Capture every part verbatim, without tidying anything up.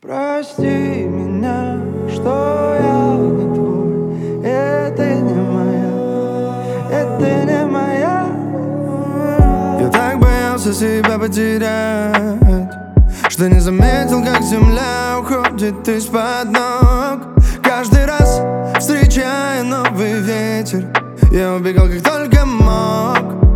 Прости меня, что я не твой. Это не моя, это не моя. Я так боялся себя потерять, что не заметил, как земля уходит из-под ног. Каждый раз, встречая новый ветер, я убегал, как только мог.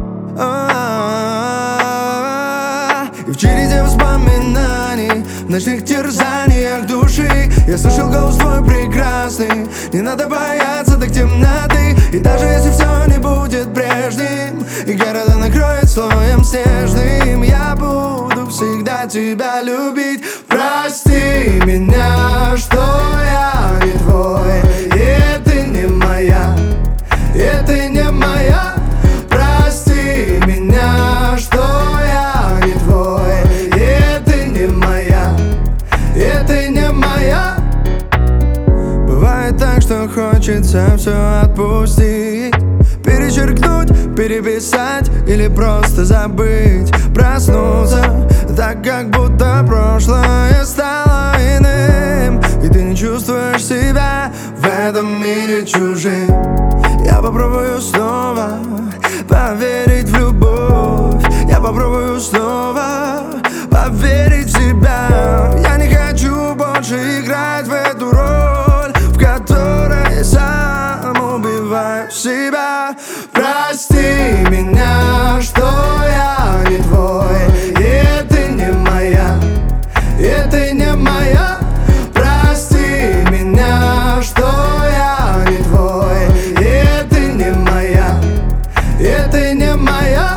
И в череде воспоминаний, в ночных терзаниях души я слышал голос твой прекрасный. Не надо бояться так темноты, и даже если все не будет прежним, и города накроет слоем снежным, я буду всегда тебя любить. Прости меня, что я не твой, и это не моя, это не моя. Прости меня, что я не твой, и это не моя, это не моя. Бывает так, что хочется все отпустить, перечеркнуть, переписать или просто забыть. Проснуться так, как будто прошлое стало иным, и ты не чувствуешь себя в этом мире чужим. Я попробую снова поверить в любовь, я попробую снова поверить в себя. Я не хочу больше играть в эту роль, в которой сам убиваю себя. Прости меня, что я не твой, и это не моя, это не моя. Прости меня, что я не твой, и это не моя, это не моя.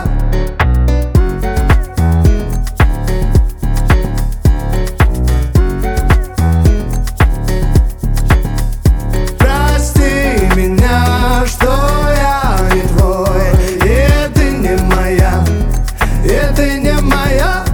Прости меня, что я не твой, и это не моя, это не моя.